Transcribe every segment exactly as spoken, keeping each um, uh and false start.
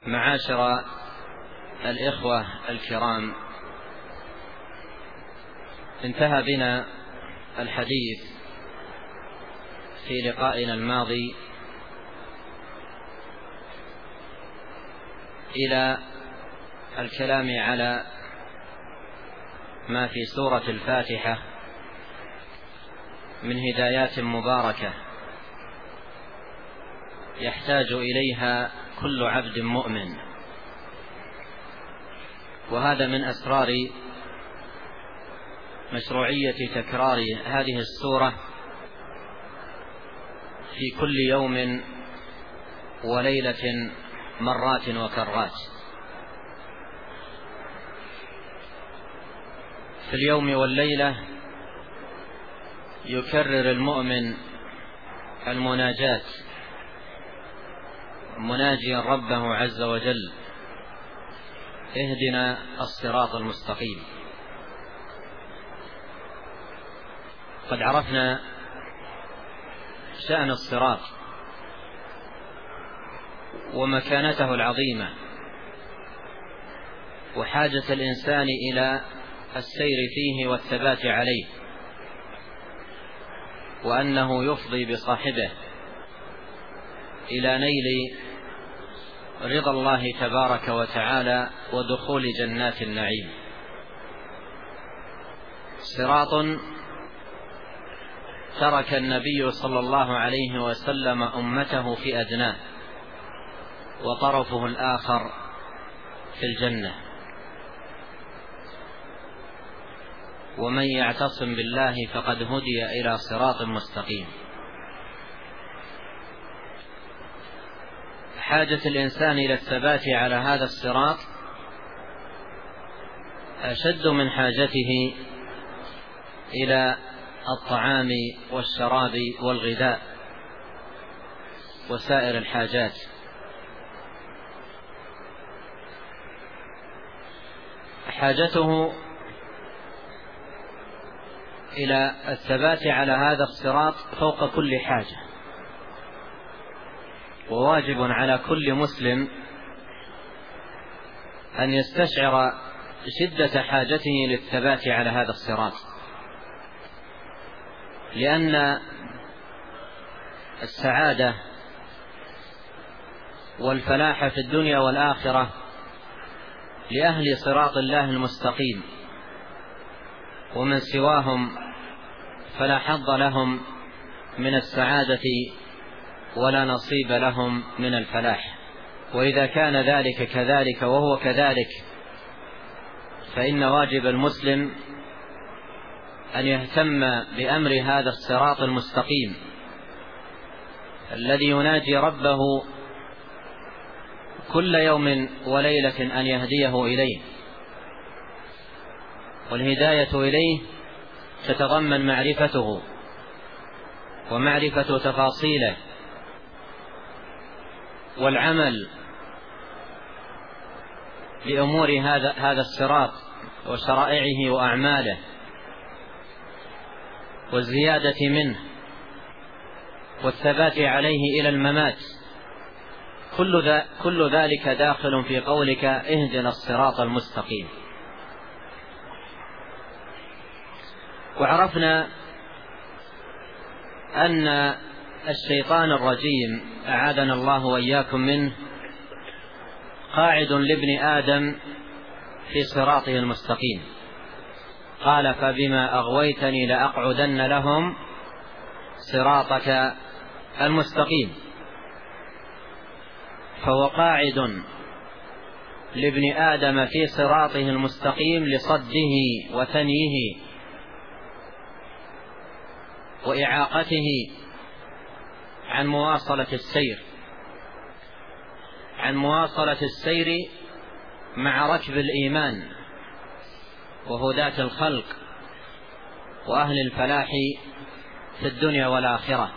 معاشر الإخوة الكرام، انتهى بنا الحديث في لقائنا الماضي إلى الكلام على ما في سورة الفاتحة من هدايات مباركة يحتاج إليها كل عبد مؤمن، وهذا من أسرار مشروعية تكرار هذه السورة في كل يوم وليلة مرات وكرات. في اليوم والليلة يكرر المؤمن المناجاة مناجيا ربه عز وجل: اهدنا الصراط المستقيم. قد عرفنا شأن الصراط ومكانته العظيمة وحاجة الإنسان إلى السير فيه والثبات عليه، وأنه يفضي بصاحبه إلى نيل رضا الله تبارك وتعالى ودخول جنات النعيم. صراط ترك النبي صلى الله عليه وسلم أمته في أدناه، وطرفه الآخر في الجنة. ومن يعتصم بالله فقد هدي إلى صراط مستقيم. حاجة الإنسان إلى الثبات على هذا الصراط أشد من حاجته إلى الطعام والشراب والغذاء وسائر الحاجات. حاجته إلى الثبات على هذا الصراط فوق كل حاجة، وواجب على كل مسلم أن يستشعر شدة حاجته للثبات على هذا الصراط، لأن السعادة والفلاح في الدنيا والآخرة لأهل صراط الله المستقيم، ومن سواهم فلا حظ لهم من السعادة ولا نصيب لهم من الفلاح. وإذا كان ذلك كذلك وهو كذلك، فإن واجب المسلم أن يهتم بأمر هذا الصراط المستقيم الذي يناجي ربه كل يوم وليلة أن يهديه إليه. والهداية إليه تتضمن معرفته ومعرفة تفاصيله والعمل بأمور هذا هذا الصراط وشرائعه وأعماله والزيادة منه والثبات عليه إلى الممات. كل, ذا كل ذلك داخل في قولك اهدنا الصراط المستقيم. وعرفنا أن الشيطان الرجيم أعاذنا الله وإياكم منه قاعد لابن آدم في صراطه المستقيم. قال: فبما أغويتني لأقعدن لهم صراطك المستقيم. فهو قاعد لابن آدم في صراطه المستقيم لصده وثنيه وإعاقته عن مواصلة السير عن مواصلة السير مع ركب الإيمان وهداة الخلق وأهل الفلاح في الدنيا والآخرة.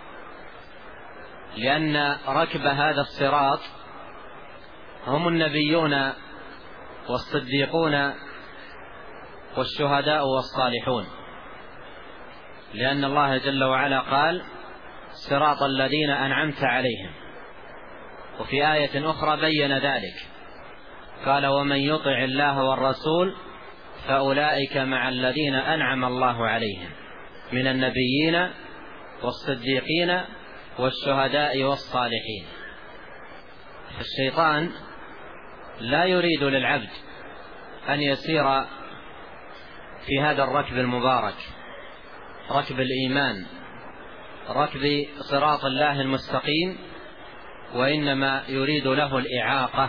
لأن ركب هذا الصراط هم النبيون والصديقون والشهداء والصالحون، لأن الله جل وعلا قال: صراط الذين أنعمت عليهم. وفي آية أخرى بين ذلك، قال ومن يطع الله والرسول فأولئك مع الذين أنعم الله عليهم من النبيين والصديقين والشهداء والصالحين. الشيطان لا يريد للعبد أن يسير في هذا الركب المبارك، ركب الإيمان، ركب صراط الله المستقيم، وإنما يريد له الإعاقة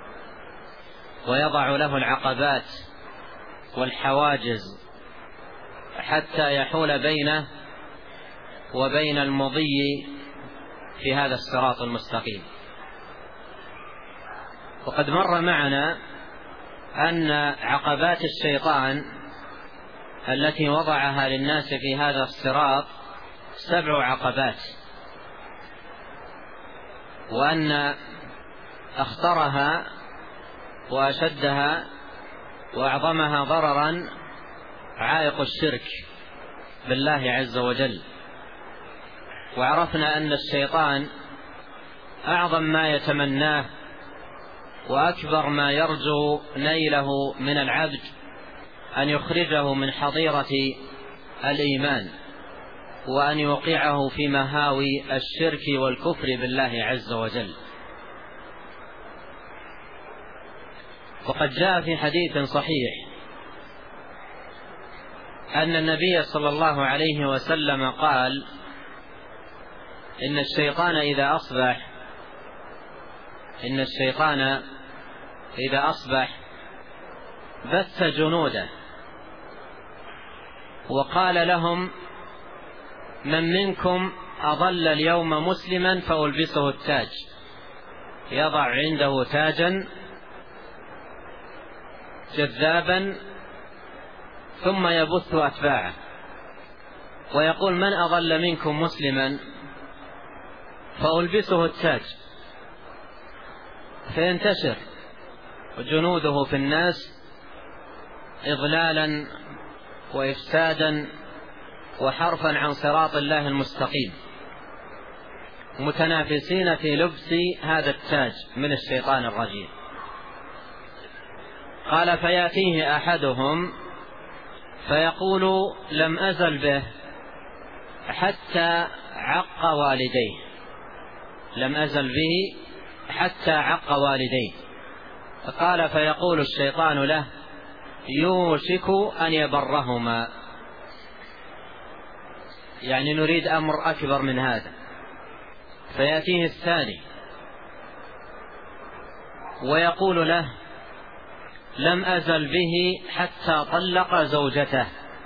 ويضع له العقبات والحواجز حتى يحول بينه وبين المضي في هذا الصراط المستقيم. وقد مر معنا أن عقبات الشيطان التي وضعها للناس في هذا الصراط سبع عقبات، وأن أخطرها وأشدها وأعظمها ضررا عائق الشرك بالله عز وجل. وعرفنا أن الشيطان أعظم ما يتمناه وأكبر ما يرجو نيله من العبد أن يخرجه من حظيرة الإيمان وأن يوقعه في مهاوي الشرك والكفر بالله عز وجل. وقد جاء في حديث صحيح أن النبي صلى الله عليه وسلم قال إن الشيطان إذا أصبح إن الشيطان إذا أصبح بث جنوده وقال لهم من منكم أضل اليوم مسلما فألبسه التاج، يضع عنده تاجا جذابا ثم يبث أتباعه ويقول من أضل منكم مسلما فألبسه التاج، فينتشر جنوده في الناس إضلالا وإفسادا وحرفا عن صراط الله المستقيم، متنافسين في لبس هذا التاج من الشيطان الرجيم. قال فيأتيه أحدهم فيقول لم أزل به حتى عق والديه، لم أزل به حتى عق والديه. قال فيقول الشيطان له يوشك أن يبرهما، يعني نريد أمر أكبر من هذا. فيأتيه الثاني ويقول له لم أزل به حتى طلق زوجته،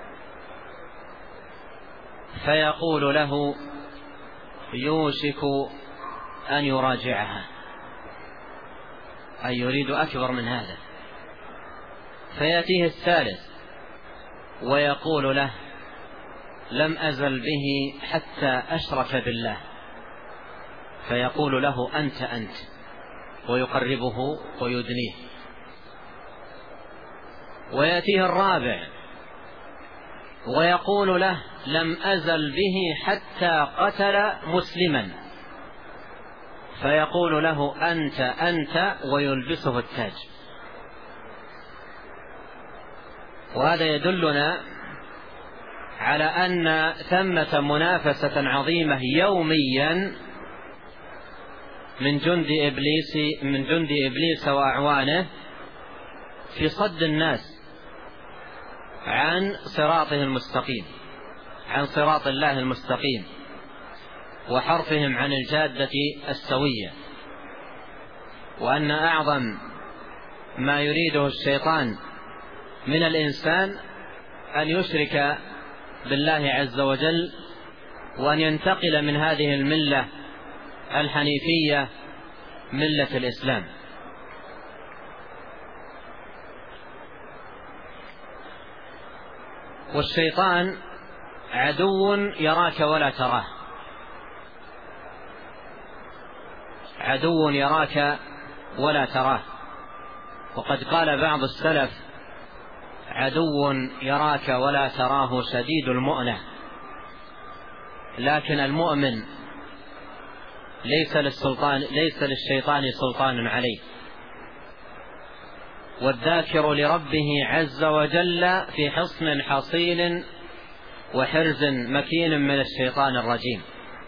فيقول له يوشك أن يراجعها، أي يريد أكبر من هذا. فيأتيه الثالث ويقول له لم أزل به حتى أشرك بالله، فيقول له أنت أنت ويقربه ويدنيه. ويأتيه الرابع ويقول له لم أزل به حتى قتل مسلما، فيقول له أنت أنت ويلبسه التاج. وهذا يدلنا على أن ثمة منافسة عظيمة يوميا من جند إبليس من جند إبليس وأعوانه في صد الناس عن صراطه المستقيم، عن صراط الله المستقيم، وحرفهم عن الجادة السوية. وأن أعظم ما يريده الشيطان من الإنسان أن يشرك بالله عز وجل وأن ينتقل من هذه الملة الحنيفية ملة الإسلام. والشيطان عدو يراك ولا تراه، عدو يراك ولا تراه. وقد قال بعض السلف عدو يراك ولا تراه شديد المؤنة، لكن المؤمن ليس للسلطان ليس للشيطان سلطان عليه. والذاكر لربه عز وجل في حصن حصين وحرز مكين من الشيطان الرجيم.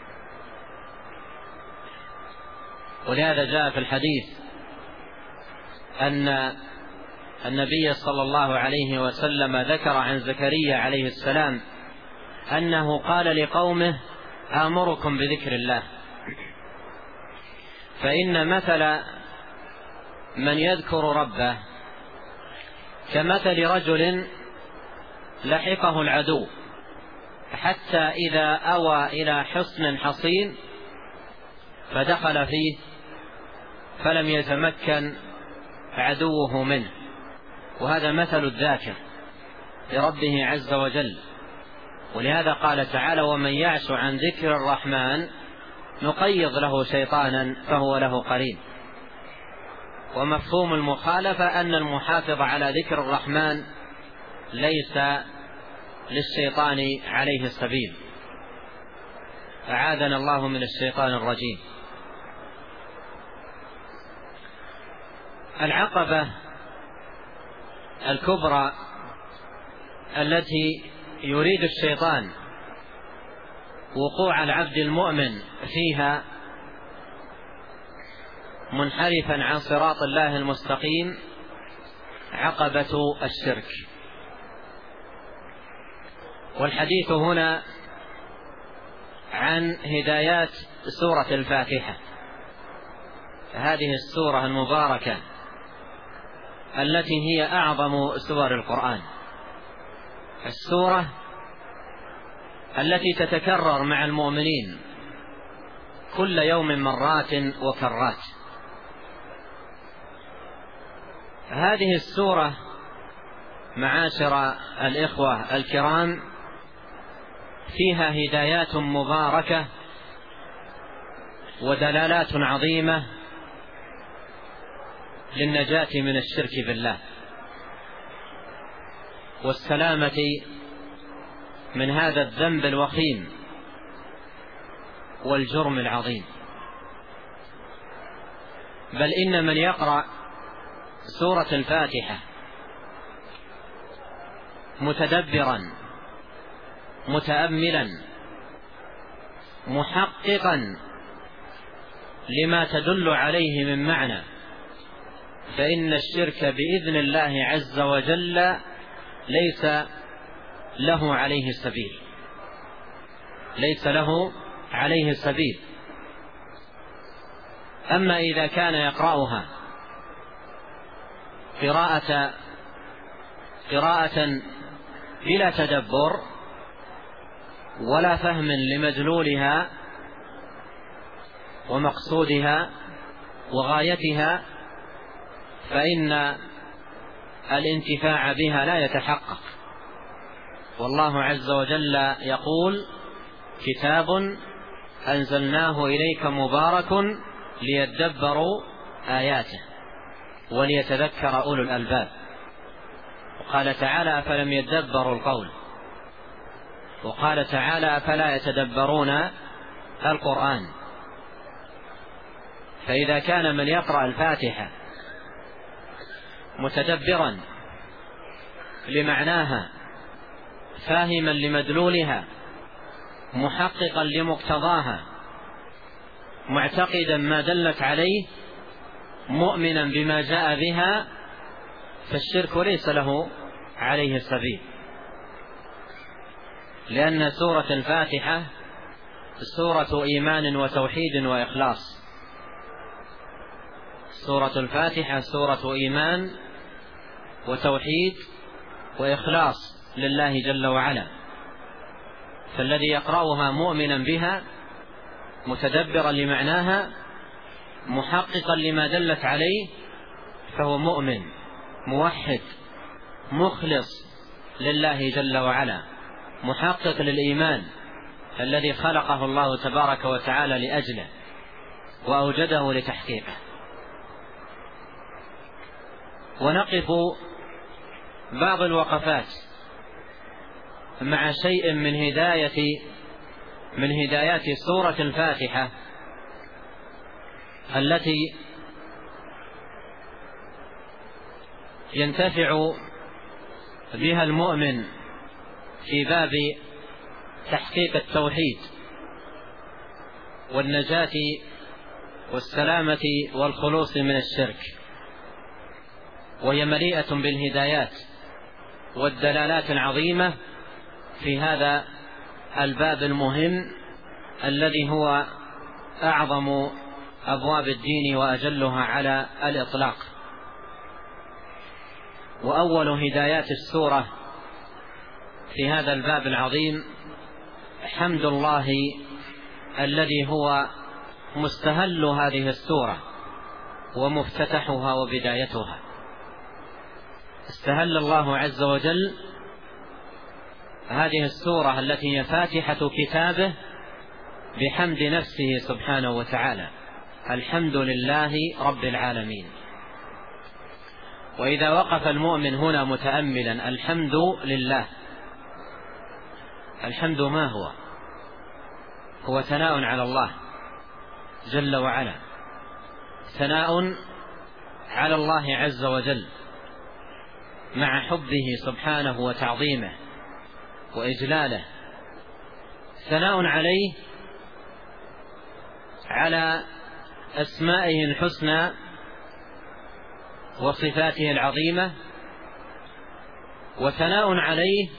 ولهذا جاء في الحديث أن النبي صلى الله عليه وسلم ذكر عن زكريا عليه السلام أنه قال لقومه: آمركم بذكر الله، فإن مثل من يذكر ربه كمثل رجل لحقه العدو حتى إذا أوى إلى حصن حصين فدخل فيه فلم يتمكن عدوه منه. وهذا مثل الذاكر لربه عز وجل. ولهذا قال تعالى: ومن يعش عن ذكر الرحمن نقيض له شيطانا فهو له قرين. ومفهوم المخالفة أن المحافظ على ذكر الرحمن ليس للشيطان عليه السبيل. أعاذنا الله من الشيطان الرجيم. العقبة الكبرى التي يريد الشيطان وقوع العبد المؤمن فيها منحرفا عن صراط الله المستقيم عقبة الشرك. والحديث هنا عن هدايات سورة الفاتحة، هذه السورة المباركة التي هي أعظم سور القرآن، السورة التي تتكرر مع المؤمنين كل يوم مرات وكرات. هذه السورة معاشر الإخوة الكرام فيها هدايات مباركة ودلالات عظيمة للنجاة من الشرك بالله والسلامة من هذا الذنب الوخيم والجرم العظيم. بل إن من يقرأ سورة الفاتحة متدبرا متأملا محققا لما تدل عليه من معنى، فإن الشرك بإذن الله عز وجل ليس له عليه السبيل، ليس له عليه السبيل. أما إذا كان يقرأها قراءة قراءة بلا تدبر ولا فهم لمدلولها ومقصودها وغايتها، فإن الانتفاع بها لا يتحقق. والله عز وجل يقول: كتاب أنزلناه إليك مبارك ليدبروا آياته وليتذكر أولو الألباب. وقال تعالى: أفلم يدبروا القول. وقال تعالى: أفلا يتدبرون القرآن. فإذا كان من يقرأ الفاتحة متدبرا لمعناها فاهما لمدلولها محققا لمقتضاها معتقدا ما دلت عليه مؤمنا بما جاء بها، فالشرك ليس له عليه السبيل. لأن سورة الفاتحة سورة إيمان وتوحيد وإخلاص. سورة الفاتحة سورة إيمان وتوحيد وإخلاص لله جل وعلا. فالذي يقرأها مؤمنا بها متدبرا لمعناها محققا لما دلت عليه فهو مؤمن موحد مخلص لله جل وعلا، محقق للإيمان الذي خلقه الله تبارك وتعالى لأجله وأوجده لتحقيقه. ونقف بعض الوقفات مع شيء من هداية من هدايات سورة الفاتحة التي ينتفع بها المؤمن في باب تحقيق التوحيد والنجاة والسلامة والخلوص من الشرك، وهي مليئة بالهدايات والدلالات العظيمة في هذا الباب المهم الذي هو أعظم أبواب الدين وأجلها على الإطلاق. وأول هدايات السورة في هذا الباب العظيم حمد الله الذي هو مستهل هذه السورة ومفتتحها وبدايتها. استهل الله عز وجل هذه السورة التي هي فاتحة كتابه بحمد نفسه سبحانه وتعالى، الحمد لله رب العالمين. وإذا وقف المؤمن هنا متأملا الحمد لله، الحمد ما هو؟ هو ثناء على الله جل وعلا، ثناء على الله عز وجل مع حبه سبحانه وتعظيمه وإجلاله، ثناء عليه على أسمائه الحسنى وصفاته العظيمة، وثناء عليه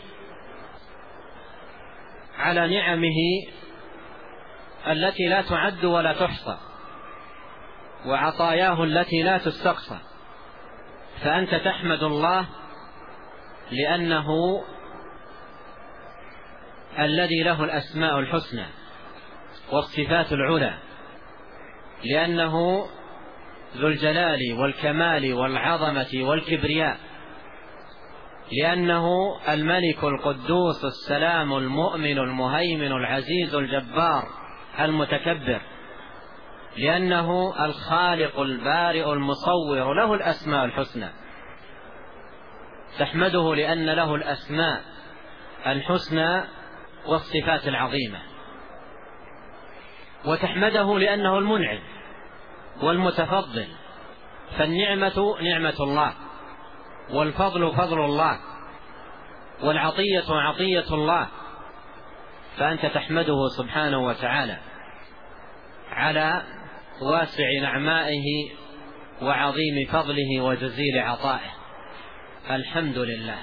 على نعمه التي لا تعد ولا تحصى وعطاياه التي لا تستقصى. فأنت تحمد الله لأنه الذي له الأسماء الحسنى والصفات العلى، لأنه ذو الجلال والكمال والعظمة والكبرياء، لأنه الملك القدوس السلام المؤمن المهيمن العزيز الجبار المتكبر، لأنه الخالق البارئ المصور له الأسماء الحسنى. تحمده لأن له الأسماء الحسنى والصفات العظيمة، وتحمده لأنه المنعم والمتفضل، فالنعمة نعمة الله، والفضل فضل الله، والعطية عطية الله. فأنت تحمده سبحانه وتعالى على واسع نعمائه وعظيم فضله وجزيل عطائه، الحمد لله.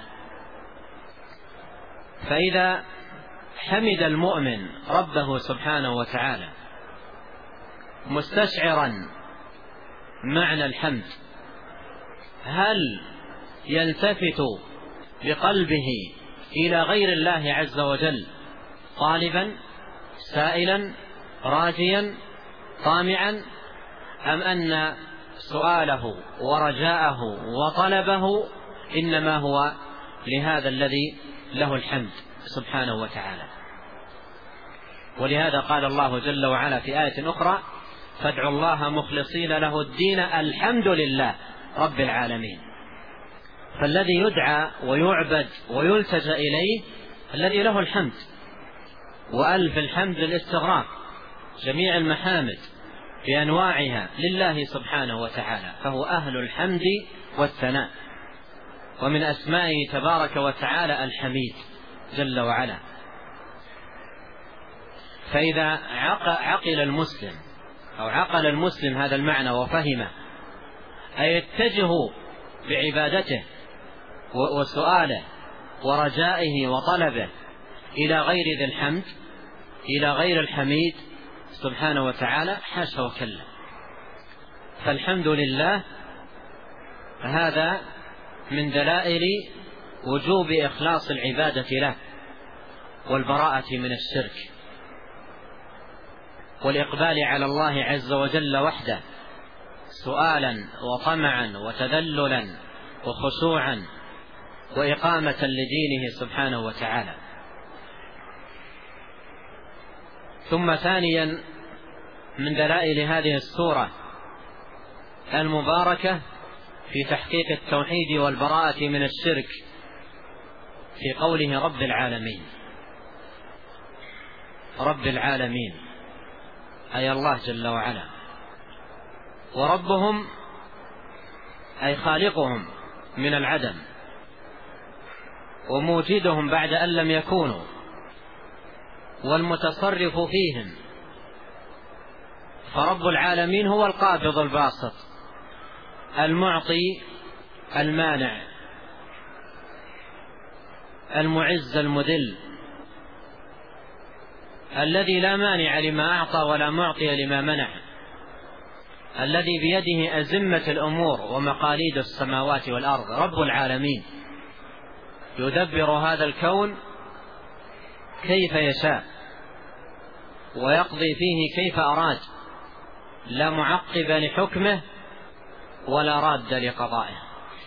فإذا حمد المؤمن ربه سبحانه وتعالى مستشعرا معنى الحمد، هل يلتفت بقلبه إلى غير الله عز وجل طالبا سائلا راجيا طامعا، أم أن سؤاله ورجاءه وطلبه إنما هو لهذا الذي له الحمد سبحانه وتعالى؟ ولهذا قال الله جل وعلا في آية أخرى: فادعوا الله مخلصين له الدين الحمد لله رب العالمين. فالذي يدعى ويعبد ويلتجأ إليه الذي له الحمد، وألف الحمد للاستغراق، جميع المحامد بأنواعها لله سبحانه وتعالى، فهو أهل الحمد والثناء. ومن أسمائه تبارك وتعالى الحميد جل وعلا. فإذا عقل المسلم أو عقل المسلم هذا المعنى وفهمه، أي يتجه بعبادته وسؤاله ورجائه وطلبه إلى غير ذي الحمد، إلى غير الحميد سبحانه وتعالى، حاشا وكلا. فالحمد لله هذا من دلائل وجوب إخلاص العبادة له والبراءة من الشرك والإقبال على الله عز وجل وحده، سؤالا وطمعا وتذللا وخشوعا وإقامة لدينه سبحانه وتعالى. ثم ثانيا من دلائل هذه السورة المباركة في تحقيق التوحيد والبراءة من الشرك في قوله رب العالمين. رب العالمين أي الله جل وعلا، وربهم أي خالقهم من العدم وموجدهم بعد أن لم يكونوا والمتصرف فيهم. فرب العالمين هو القابض الباسط المعطي المانع المعز المذل الذي لا مانع لما أعطى ولا معطي لما منع، الذي بيده أزمة الأمور ومقاليد السماوات والأرض. رب العالمين يدبر هذا الكون كيف يشاء ويقضي فيه كيف أراد، لا معقب لحكمه ولا راد لقضائه.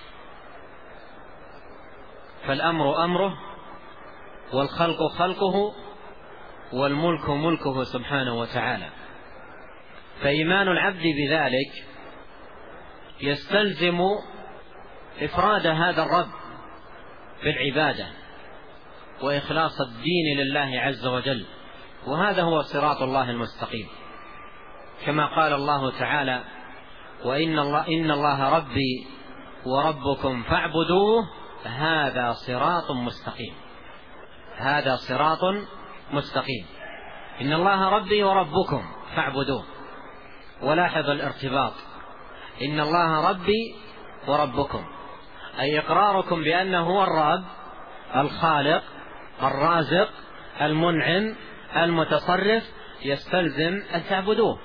فالأمر أمره والخلق خلقه والملك ملكه سبحانه وتعالى. فإيمان العبد بذلك يستلزم إفراد هذا الرب بالعبادة وإخلاص الدين لله عز وجل، وهذا هو صراط الله المستقيم، كما قال الله تعالى: وإن الله, إن الله ربي وربكم فاعبدوه هذا صراط مستقيم. هذا صراط مستقيم. إن الله ربي وربكم فاعبدوه. ولاحظ الارتباط، إن الله ربي وربكم، أي إقراركم بأنه هو الرب الخالق الرازق المنعم المتصرف يستلزم أن تعبدوه.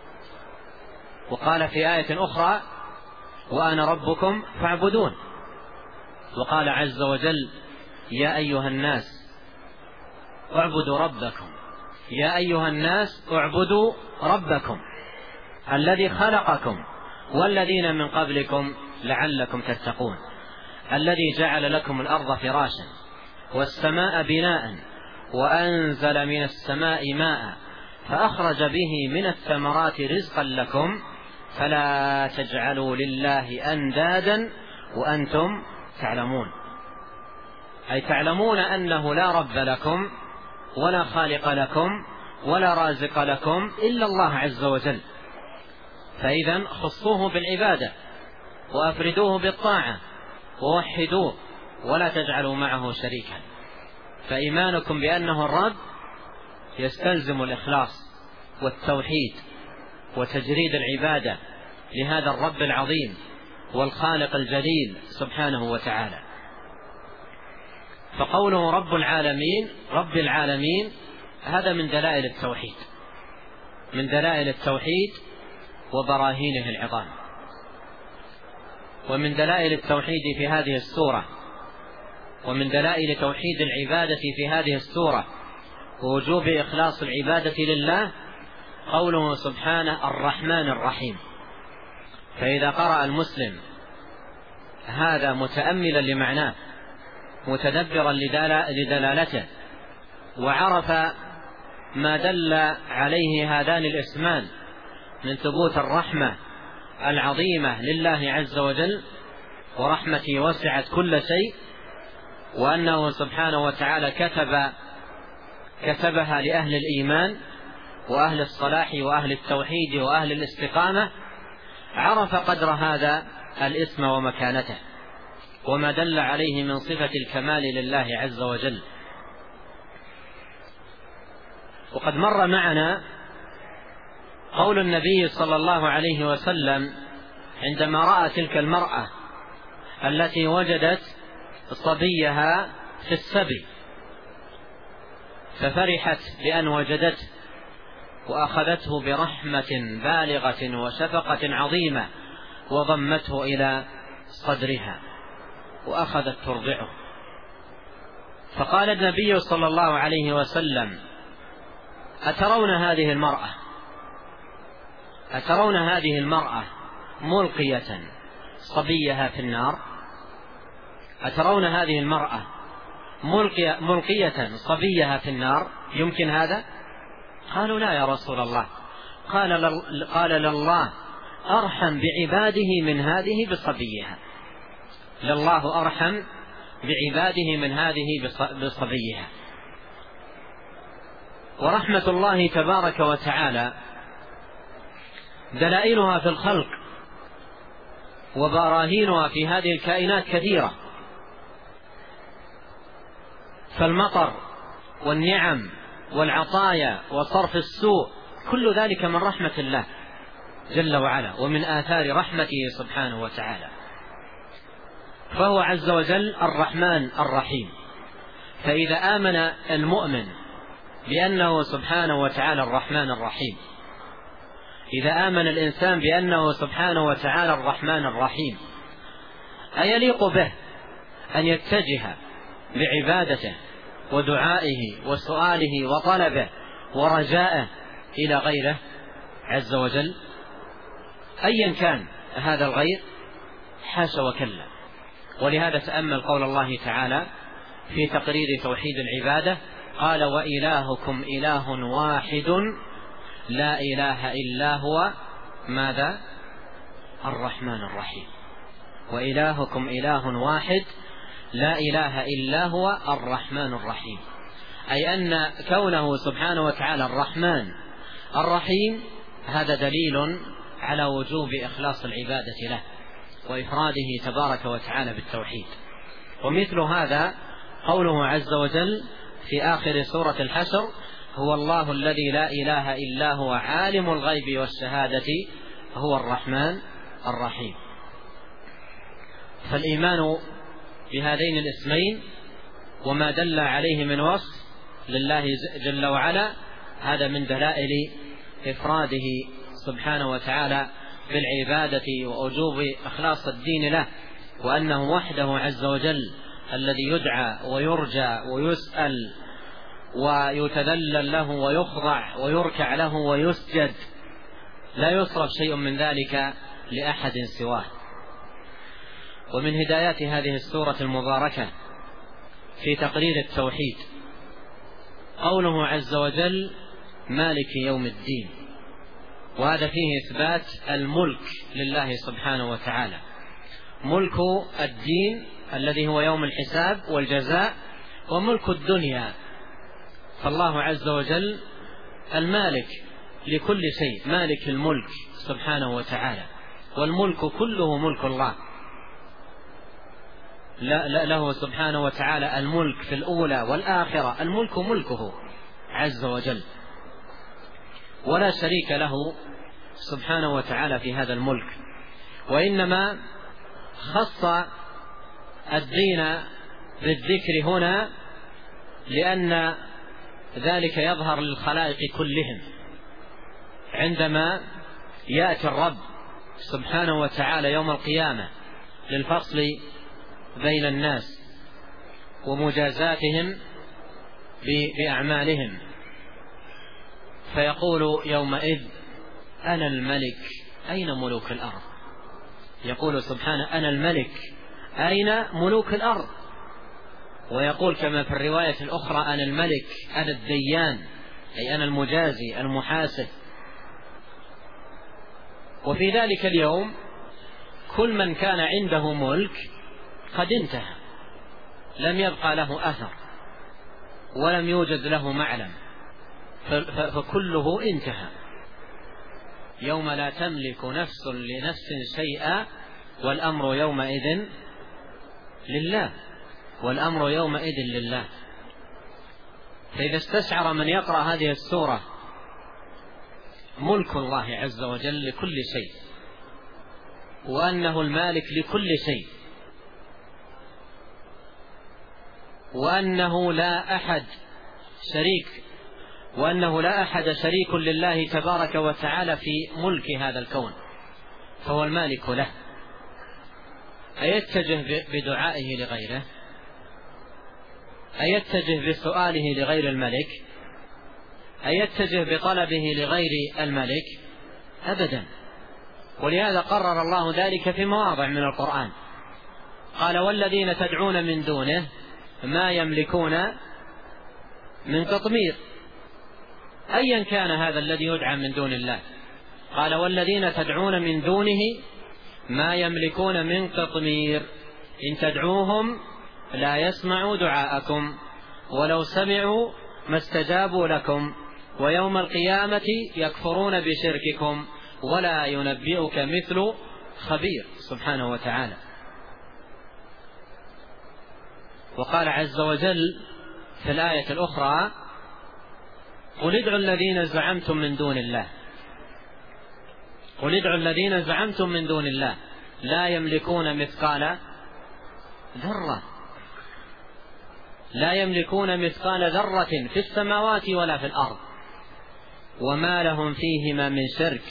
وقال في آية أخرى: وأنا ربكم فاعبدون. وقال عز وجل: يا أيها الناس اعبدوا ربكم، يا أيها الناس اعبدوا ربكم الذي خلقكم والذين من قبلكم لعلكم تتقون، الذي جعل لكم الأرض فراشا والسماء بناء وأنزل من السماء ماء فأخرج به من الثمرات رزقا لكم فلا تجعلوا لله أندادا وأنتم تعلمون. أي تعلمون أنه لا رب لكم ولا خالق لكم ولا رازق لكم إلا الله عز وجل. فإذا خصوه بالعبادة وأفردوه بالطاعة ووحدوه ولا تجعلوا معه شريكا. فإيمانكم بأنه الرب يستلزم الإخلاص والتوحيد وتجريد العبادة لهذا الرب العظيم والخالق الجليل سبحانه وتعالى. فقوله رب العالمين رب العالمين هذا من دلائل التوحيد، من دلائل التوحيد وبراهينه العظام. ومن دلائل التوحيد في هذه السورة ومن دلائل توحيد العبادة في هذه السورة ووجوب إخلاص العبادة لله قوله سبحانه الرحمن الرحيم. فإذا قرأ المسلم هذا متأملا لمعناه متدبرا لدلالته وعرف ما دل عليه هذان الاسمان من ثبوت الرحمة العظيمة لله عز وجل، ورحمته وسعت كل شيء، وأنه سبحانه وتعالى كتب كتبها لأهل الإيمان وأهل الصلاح وأهل التوحيد وأهل الاستقامة، عرف قدر هذا الاسم ومكانته وما دل عليه من صفة الكمال لله عز وجل. وقد مر معنا قول النبي صلى الله عليه وسلم عندما رأى تلك المرأة التي وجدت صبيها في السبي ففرحت بأن وجدته وأخذته برحمة بالغة وشفقة عظيمة وضمته إلى صدرها وأخذت ترضعه. فقال النبي صلى الله عليه وسلم أترون هذه المرأة أترون هذه المرأة ملقية صبيها في النار؟ أترون هذه المرأة ملقية, ملقية صبيها في النار؟ يمكن هذا؟ قالوا لا يا رسول الله. قال قال لله أرحم بعباده من هذه بصبيها، لله أرحم بعباده من هذه بصبيها. ورحمة الله تبارك وتعالى دلائلها في الخلق وبراهينها في هذه الكائنات كثيرة، فالمطر والنعم والعطايا وصرف السوء كل ذلك من رحمة الله جل وعلا ومن آثار رحمته سبحانه وتعالى. فهو عز وجل الرحمن الرحيم. فإذا آمن المؤمن بأنه سبحانه وتعالى الرحمن الرحيم، إذا آمن الإنسان بأنه سبحانه وتعالى الرحمن الرحيم، أيليق به أن يتجه بعبادته ودعائه وسؤاله وطلبه ورجائه إلى غيره عز وجل أيا كان هذا الغير؟ حاشا وكلا. ولهذا تأمل قول الله تعالى في تقرير توحيد العبادة، قال وإلهكم إله واحد لا إله إلا هو ماذا؟ الرحمن الرحيم. وإلهكم إله واحد لا إله إلا هو الرحمن الرحيم، أي أن كونه سبحانه وتعالى الرحمن الرحيم هذا دليل على وجوب إخلاص العبادة له وإفراده تبارك وتعالى بالتوحيد. ومثل هذا قوله عز وجل في آخر سورة الحشر هو الله الذي لا إله إلا هو عالم الغيب والشهادة هو الرحمن الرحيم. فالإيمان بهذين الاسمين وما دل عليه من وصف لله جل وعلا هذا من دلائل إفراده سبحانه وتعالى بالعبادة ووجوب إخلاص الدين له، وأنه وحده عز وجل الذي يدعى ويرجى ويسأل ويتذلل له ويخضع ويركع له ويسجد، لا يصرف شيء من ذلك لأحد سواه. ومن هدايات هذه السورة المباركة في تقرير التوحيد قوله عز وجل مالك يوم الدين، وهذا فيه إثبات الملك لله سبحانه وتعالى، ملك الدين الذي هو يوم الحساب والجزاء، وملك الدنيا. فالله عز وجل المالك لكل شيء، مالك الملك سبحانه وتعالى، والملك كله ملك الله، لا له سبحانه وتعالى الملك في الأولى والآخرة، الملك ملكه عز وجل، ولا شريك له سبحانه وتعالى في هذا الملك. وإنما خص الدين بالذكر هنا لأن ذلك يظهر للخلائق كلهم عندما يأتي الرب سبحانه وتعالى يوم القيامة للفصل بين الناس ومجازاتهم بأعمالهم، فيقول يومئذ أنا الملك أين ملوك الأرض؟ يقول سبحانه أنا الملك أين ملوك الأرض؟ ويقول كما في الرواية الأخرى أنا الملك أنا الديان، أي أنا المجازي المحاسب. وفي ذلك اليوم كل من كان عنده ملك قد انتهى، لم يبقى له أثر ولم يوجد له معلم، فكله انتهى. يوم لا تملك نفس لنفس شيئا والأمر يومئذ لله، والأمر يومئذ لله. فإذا استشعر من يقرأ هذه السورة ملك الله عز وجل لكل شيء، وأنه المالك لكل شيء، وأنه لا أحد شريك وأنه لا أحد شريك لله تبارك وتعالى في ملك هذا الكون، فهو المالك له، أيتجه بدعائه لغيره؟ أيتجه بسؤاله لغير الملك؟ أيتجه بطلبه لغير الملك؟ أبدا. ولهذا قرر الله ذلك في مواضع من القرآن، قال والذين تدعون من دونه ما يملكون من قطمير، أيا كان هذا الذي يدعى من دون الله. قال والذين تدعون من دونه ما يملكون من قطمير إن تدعوهم لا يسمعوا دعاءكم ولو سمعوا ما استجابوا لكم ويوم القيامة يكفرون بشرككم ولا ينبئك مثل خبير سبحانه وتعالى. وقال عز وجل في الآية الأخرى: قل ادعوا الذين زعمتم من دون الله قل ادعوا الذين زعمتم من دون الله لا يملكون مثقال ذرة لا يملكون مثقال ذرة في السماوات ولا في الأرض وما لهم فيهما من شرك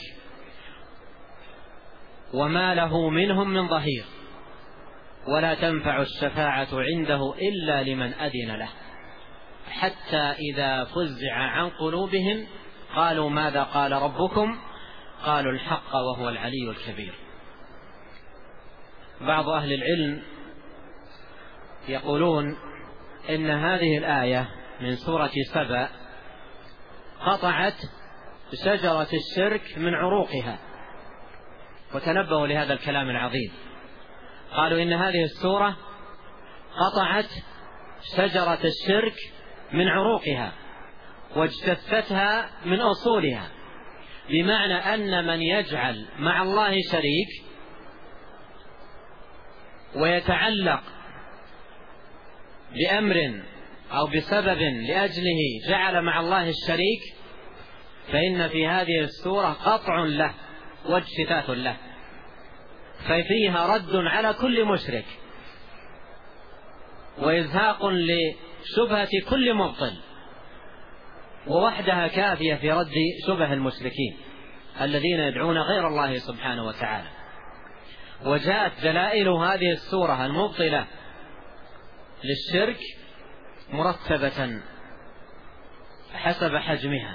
وما له منهم من ظهير ولا تنفع الشفاعة عنده إلا لمن أذن له حتى إذا فزع عن قلوبهم قالوا ماذا قال ربكم قالوا الحق وهو العلي الكبير. بعض أهل العلم يقولون إن هذه الآية من سورة سبأ قطعت شجرة الشرك من عروقها. وتنبهوا لهذا الكلام العظيم. قالوا إن هذه السورة قطعت شجرة الشرك من عروقها واجتثتها من أصولها، بمعنى أن من يجعل مع الله شريك ويتعلق بأمر أو بسبب لأجله جعل مع الله الشريك فإن في هذه السورة قطع له واجتثاث له، ففيها رد على كل مشرك وإزهاق لشبهة كل مبطل، ووحدها كافية في رد شبه المشركين الذين يدعون غير الله سبحانه وتعالى. وجاءت دلائل هذه السورة المبطلة للشرك مرتبة حسب حجمها،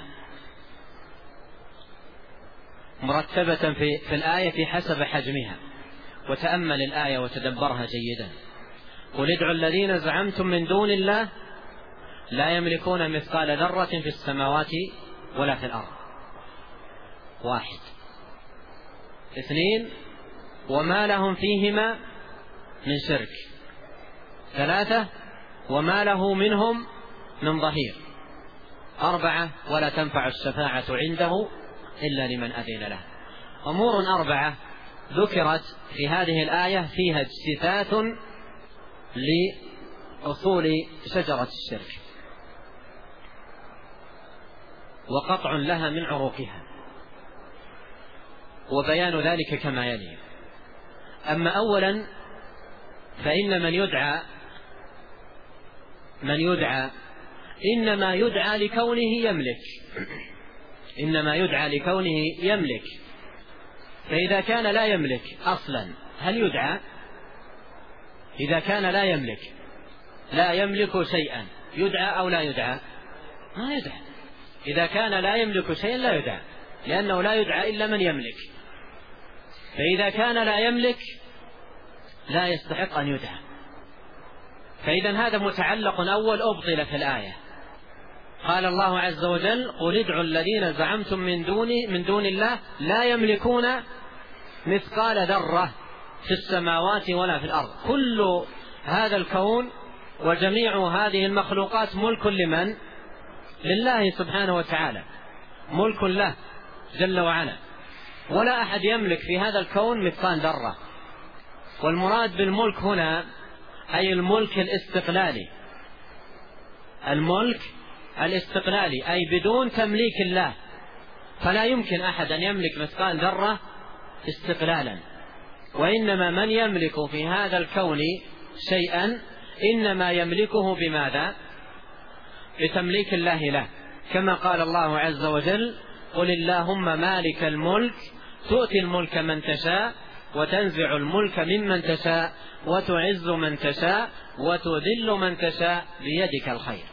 مرتبة في, في الآية حسب حجمها. وتأمل الآية وتدبرها جيدا. قل ادعوا الذين زعمتم من دون الله لا يملكون مثقال ذرة في السماوات ولا في الأرض. واحد. اثنين: وما لهم فيهما من شرك. ثلاثة: وما له منهم من ظهير. أربعة: ولا تنفع الشفاعة عنده إلا لمن أذن له. أمور أربعة ذكرت في هذه الآية فيها اجتثاث لأصول شجرة الشرك وقطع لها من عروقها، وبيان ذلك كما يلي. أما أولا فإن من يدعى من يدعى إنما يدعى لكونه يملك إنما يدعى لكونه يملك فإذا كان لا يملك أصلا هل يدعى؟ إذا كان لا يملك لا يملك شيئا يدعى أو لا يدعى؟ ما يدعى. إذا كان لا يملك شيئا لا يدعى، لأنه لا يدعى إلا من يملك. فإذا كان لا يملك لا يستحق أن يدعى. فإذا هذا متعلق أول أبطل في الآية. قال الله عز وجل: قل ادعوا الذين زعمتم من دون من دون الله لا يملكون مثقال ذرة في السماوات ولا في الأرض. كل هذا الكون وجميع هذه المخلوقات ملك لمن؟ لله سبحانه وتعالى، ملك له جل وعلا، ولا أحد يملك في هذا الكون مثقال ذرة. والمراد بالملك هنا أي الملك الاستقلالي، الملك الاستقلالي أي بدون تمليك الله، فلا يمكن أحد أن يملك مثقال ذرة استقلالا. وإنما من يملك في هذا الكون شيئا إنما يملكه بماذا؟ بتمليك الله له، كما قال الله عز وجل: قل اللهم مالك الملك تؤتي الملك من تشاء وتنزع الملك ممن تشاء وتعز من تشاء وتذل من تشاء بيدك الخير.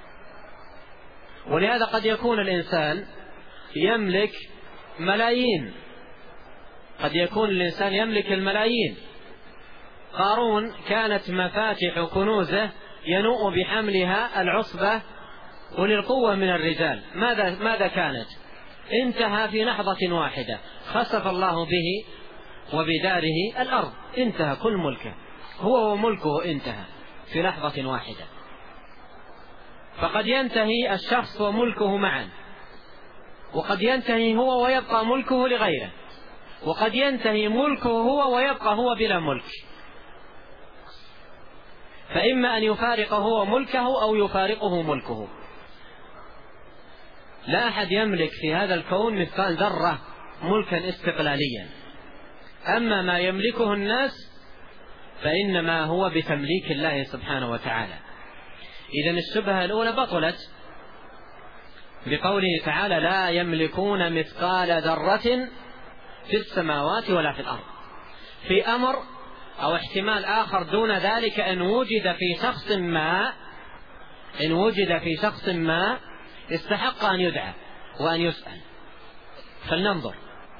ولهذا قد يكون الإنسان يملك ملايين، قد يكون الإنسان يملك الملايين. قارون كانت مفاتح كنوزه ينوء بحملها العصبة أولي القوة من الرجال. ماذا ماذا كانت؟ انتهى في لحظة واحدة، خسف الله به وبداره الأرض، انتهى كل ملكه، هو وملكه انتهى في لحظة واحدة. فقد ينتهي الشخص وملكه معا، وقد ينتهي هو ويبقى ملكه لغيره، وقد ينتهي ملكه هو ويبقى هو بلا ملك، فإما أن يفارق هو ملكه أو يفارقه ملكه. لا أحد يملك في هذا الكون مثقال ذرة ملكا استقلاليا، أما ما يملكه الناس فإنما هو بتمليك الله سبحانه وتعالى. إذن الشبهة الأولى بطلت بقوله تعالى: لا يملكون مثقال ذرة في السماوات ولا في الأرض. في أمر أو احتمال آخر دون ذلك، أن وجد في شخص ما إن وجد في شخص ما استحق أن يدعى وأن يسأل. فلننظر.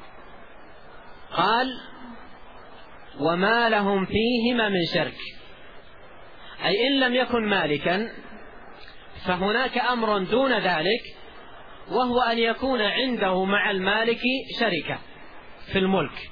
قال: وما لهم فيهما من شرك، أي إن لم يكن مالكا فهناك أمر دون ذلك، وهو أن يكون عنده مع المالك شركة في الملك،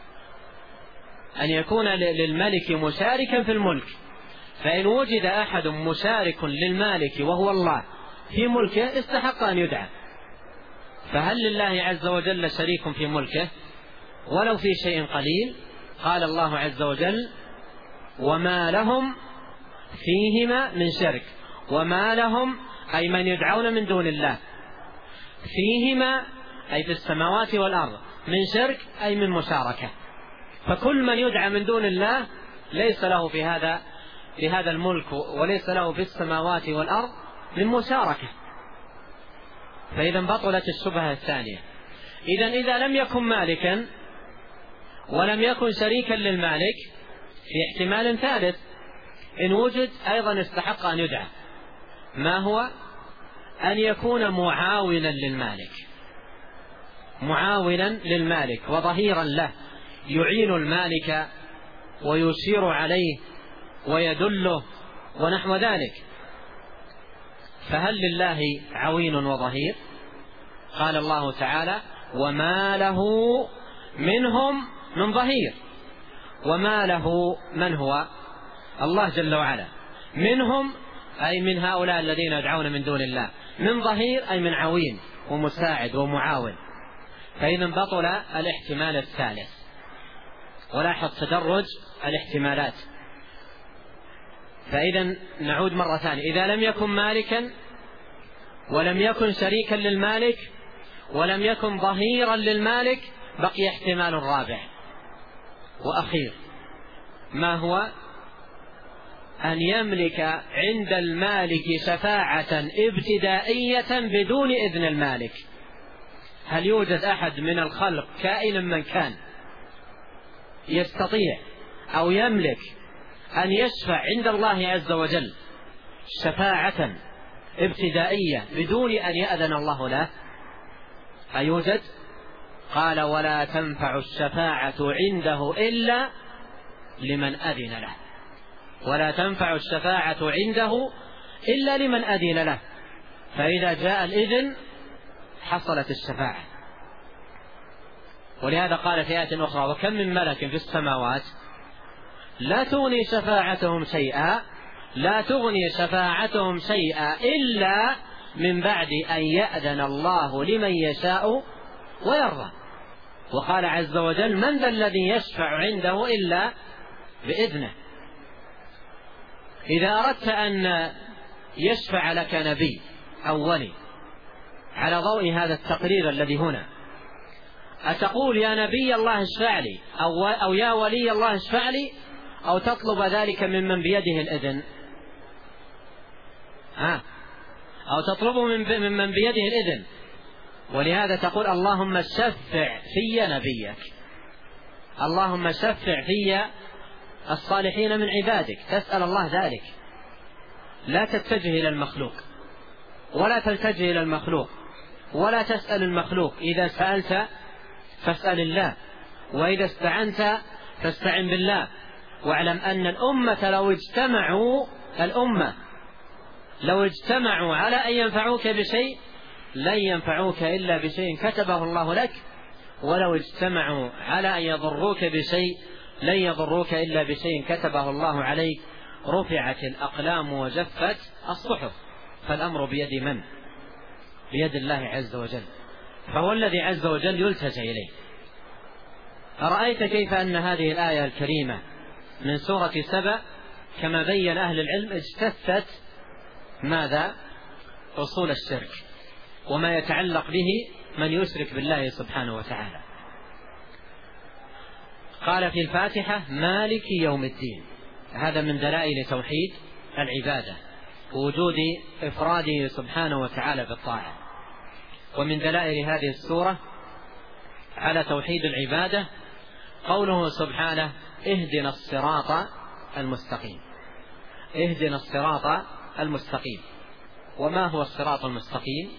أن يكون للملك مشاركا في الملك. فإن وجد أحد مشارك للمالك وهو الله في ملكه استحق أن يدعى. فهل لله عز وجل شريك في ملكه ولو في شيء قليل؟ قال الله عز وجل: وما لهم فيهما من شرك. وما لهم أي من يدعون من دون الله، فيهما أي في السماوات والأرض، من شرك أي من مشاركة. فكل من يدعى من دون الله ليس له في هذا في هذا الملك، وليس له في السماوات والأرض من مشاركة. فإذا بطلت الشبهة الثانية. إذا إذا لم يكن مالكا ولم يكن شريكا للمالك، في احتمال ثالث إن وجد أيضا استحق أن يدعى، ما هو؟ أن يكون معاونا للمالك، معاونا للمالك وظهيرا له، يعين المالك ويشير عليه ويدله ونحو ذلك. فهل لله عوين وظهير؟ قال الله تعالى: وما له منهم من ظهير. وما له من هو؟ الله جل وعلا. منهم أي من هؤلاء الذين يدعون من دون الله، من ظهير أي من عوين ومساعد ومعاون. فإذا بطل الاحتمال الثالث. ولاحظ تدرج الاحتمالات. فإذا نعود مرة ثانية: إذا لم يكن مالكا ولم يكن شريكا للمالك ولم يكن ظهيرا للمالك، بقي احتمال رابع وأخير، ما هو؟ أن يملك عند المالك شفاعة ابتدائية بدون إذن المالك. هل يوجد أحد من الخلق كائنا من كان يستطيع أو يملك أن يشفع عند الله عز وجل شفاعة ابتدائية بدون أن يأذن الله له؟ أيوجد؟ قال: ولا تنفع الشفاعة عنده إلا لمن أذن له. ولا تنفع الشفاعة عنده إلا لمن أذن له. فإذا جاء الإذن حصلت الشفاعة. ولهذا قال في آية أخرى: وكم من ملك في السماوات لا تغني شفاعتهم شيئا لا تغني شفاعتهم شيئا إلا من بعد أن يأذن الله لمن يشاء ويرضى. وقال عز وجل: من ذا الذي يشفع عنده إلا بإذنه. إذا أردت أن يشفع لك نبي أو ولي على ضوء هذا التقرير الذي هنا، أتقول يا نبي الله اشفع لي أو, أو يا ولي الله اشفع لي، أو تطلب ذلك ممن بيده الإذن؟ ها؟ أو تطلبه ممن بيده الإذن. ولهذا تقول: اللهم شفع في نبيك، اللهم شفع في الصالحين من عبادك. تسأل الله ذلك، لا تتجه إلى المخلوق ولا تلتجه إلى المخلوق ولا تسأل المخلوق. إذا سألت فاسأل الله، وإذا استعنت فاستعن بالله. واعلم أن الأمة لو اجتمعوا الأمة لو اجتمعوا على أن ينفعوك بشيء لن ينفعوك إلا بشيء كتبه الله لك، ولو اجتمعوا على أن يضروك بشيء لن يضروك إلا بشيء كتبه الله عليك. رفعت الأقلام وجفت الصحف. فالأمر بيد من؟ بيد الله عز وجل. فهو الذي عز وجل يلتجأ إليه. أرأيت كيف أن هذه الآية الكريمة من سورة سبأ كما بين أهل العلم اجتثت ماذا؟ أصول الشرك وما يتعلق به من يشرك بالله سبحانه وتعالى. قال في الفاتحة مالك يوم الدين، هذا من دلائل توحيد العبادة ووجود إفراده سبحانه وتعالى بالطاعة. ومن دلائل هذه السورة على توحيد العبادة قوله سبحانه اهدنا الصراط المستقيم. اهدنا الصراط المستقيم. وما هو الصراط المستقيم؟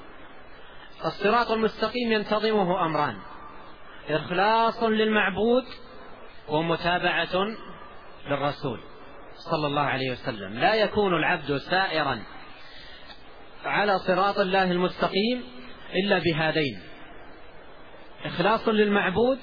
الصراط المستقيم ينتظمه أمران: إخلاص للمعبود ومتابعة للرسول صلى الله عليه وسلم. لا يكون العبد سائرا على صراط الله المستقيم إلا بهذين: إخلاص للمعبود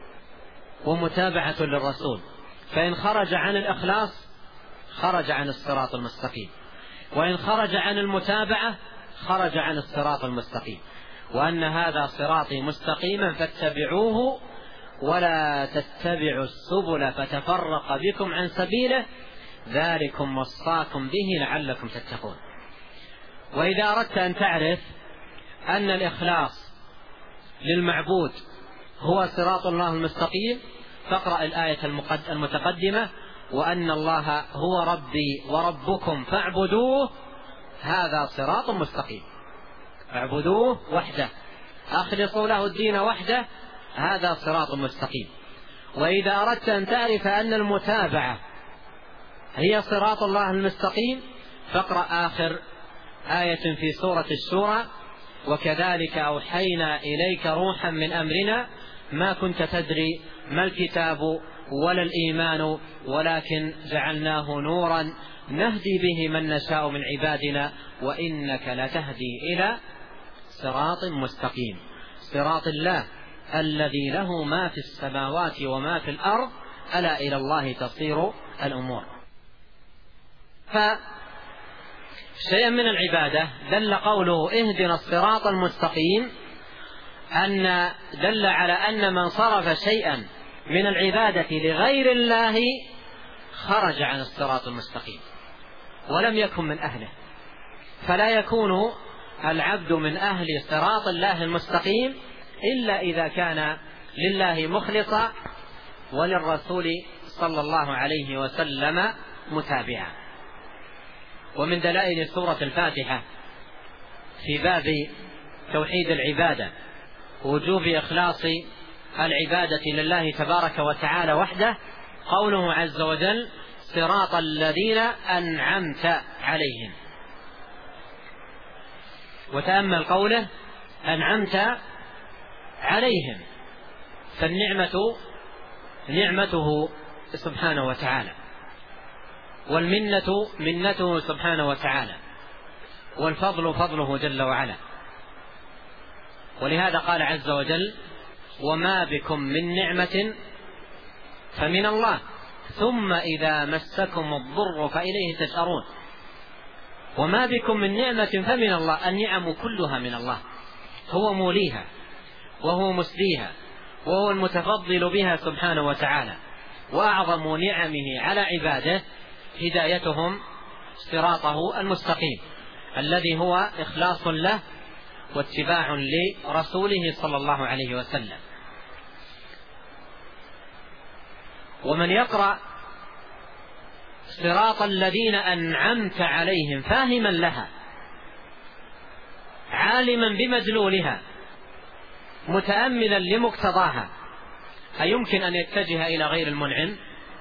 ومتابعة للرسول. فإن خرج عن الإخلاص خرج عن الصراط المستقيم، وإن خرج عن المتابعة خرج عن الصراط المستقيم. وأن هذا صراطي مستقيما فاتبعوه ولا تتبعوا السبل فتفرق بكم عن سبيله ذلكم وصاكم به لعلكم تتقون. وإذا أردت أن تعرف أن الإخلاص للمعبود هو صراط الله المستقيم فاقرأ الآية المتقدمة: وأن الله هو ربي وربكم فاعبدوه هذا صراط مستقيم. اعبدوه وحده، أخلصوا له الدين وحده، هذا صراط مستقيم. وإذا أردت أن تعرف أن المتابعة هي صراط الله المستقيم فاقرأ آخر آية في سورة الشورى: وكذلك أوحينا إليك روحا من أمرنا ما كنت تدري ما الكتاب ولا الإيمان ولكن جعلناه نورا نهدي به من نشاء من عبادنا وإنك لتهدي إلى صراط مستقيم. صراط الله الذي له ما في السماوات وما في الأرض ألا إلى الله تصير الأمور. فشيئا من العبادة دل قوله اهدنا الصراط المستقيم أن دل على أن من صرف شيئا من العبادة لغير الله خرج عن الصراط المستقيم ولم يكن من أهله. فلا يكون العبد من أهل صراط الله المستقيم إلا إذا كان لله مخلصا وللرسول صلى الله عليه وسلم متابعا. ومن دلائل سورة الفاتحة في باب توحيد العبادة ووجوب إخلاص العبادة لله تبارك وتعالى وحده قوله عز وجل: صراط الذين أنعمت عليهم. وتأمل قوله أنعمت عليهم، فالنعمة نعمته سبحانه وتعالى، والمنة منته سبحانه وتعالى، والفضل فضله جل وعلا. ولهذا قال عز وجل: وما بكم من نعمة فمن الله ثم إذا مسكم الضر فإليه تجأرون. وما بكم من نعمة فمن الله، النعم كلها من الله، هو موليها وهو مسديها وهو المتفضل بها سبحانه وتعالى. وأعظم نعمه على عباده هدايتهم صراطه المستقيم الذي هو إخلاص له واتباع لرسوله صلى الله عليه وسلم. ومن يقرأ صراط الذين أنعمت عليهم فاهما لها عالما بمدلولها متأملا لمقتضاها أيمكن أن يتجه إلى غير المنعم؟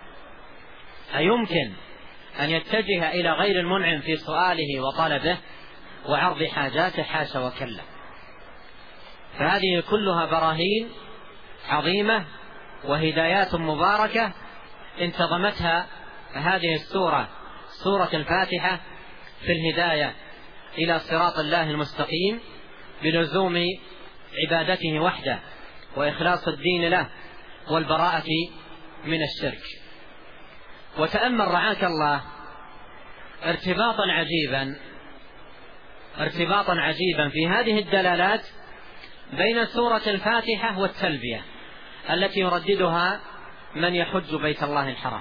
أيمكن أن يتجه إلى غير المنعم في سؤاله وطلبه وعرض حاجاته؟ حاشا وكلا. فهذه كلها براهين عظيمة وهدايات مباركة انتظمتها هذه السورة سورة الفاتحة في الهداية إلى صراط الله المستقيم بلزوم عبادته وحده وإخلاص الدين له والبراءة من الشرك. وتأمل رعاك الله ارتباطا عجيبا ارتباطا عجيبا في هذه الدلالات بين سورة الفاتحة والتلبية التي يرددها من يحج بيت الله الحرام.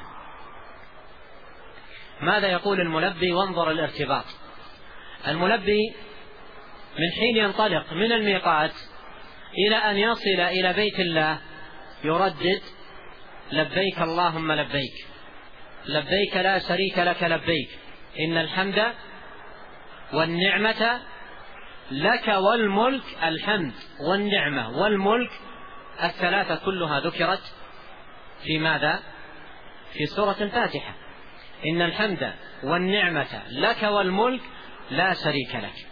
ماذا يقول الملبي؟ وانظر الارتباط. الملبي من حين ينطلق من الميقات إلى أن يصل إلى بيت الله يردد: لبيك اللهم لبيك، لبيك لا شريك لك لبيك، إن الحمد والنعمة لك والملك. الحمد والنعمة والملك الثلاثة كلها ذكرت في ماذا؟ في سورة الفاتحة. إن الحمد والنعمة لك والملك لا شريك لك.